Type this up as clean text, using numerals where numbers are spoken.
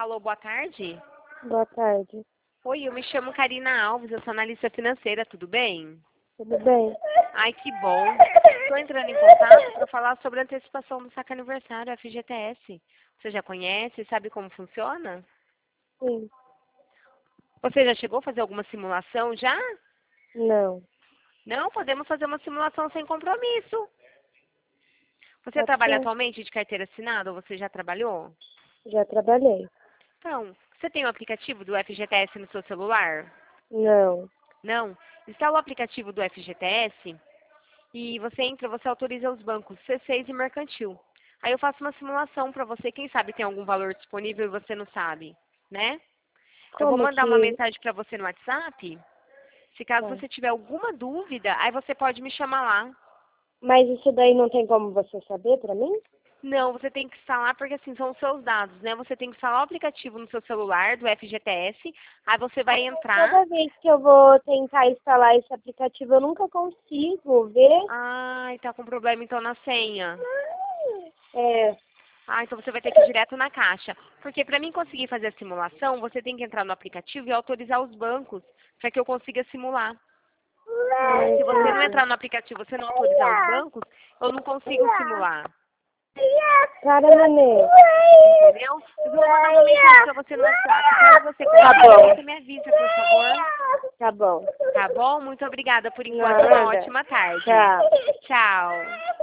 Alô, boa tarde. Boa tarde. Oi, eu me chamo Karina Alves, eu sou analista financeira, tudo bem? Tudo bem? Ai, que bom. Estou entrando em contato para falar sobre a antecipação do saque aniversário, FGTS. Você já conhece, sabe como funciona? Sim. Você já chegou a fazer alguma simulação já? Não. Não, podemos fazer uma simulação sem compromisso. Você Pode trabalha ser. atualmente de carteira assinada ou você já trabalhou? Já trabalhei. Então, você tem o aplicativo do FGTS no seu celular? Não. Não? Instala o aplicativo do FGTS e você entra, você autoriza os bancos C6 e Mercantil. Aí eu faço uma simulação para você, quem sabe tem algum valor disponível e você não sabe, né? Eu vou Como mandar uma que... mensagem para você no WhatsApp. Se caso Tá. você tiver alguma dúvida, aí você pode me chamar lá. Mas isso daí não tem como você saber pra mim? Não, você tem que instalar porque assim são os seus dados, né? Você tem que instalar o aplicativo no seu celular do FGTS, aí você vai entrar. Toda vez que eu vou tentar instalar esse aplicativo, eu nunca consigo ver. Ai, tá com problema então na senha. É. Ah, então você vai ter que ir direto na caixa. Porque para mim conseguir fazer a simulação, você tem que entrar no aplicativo e autorizar os bancos para que eu consiga simular. Se você não Entendi. entrar no aplicativo, você não autorizar os bancos, eu não consigo simular. Para, nenê. Entendeu? Eu vou mandar uma mensagem para você no WhatsApp. Caso você Tá consiga, bom. você me avisa, por favor. Tá bom. Tá bom? Muito obrigada por enquanto. Uma Nada. ótima tarde. Tchau. Tchau.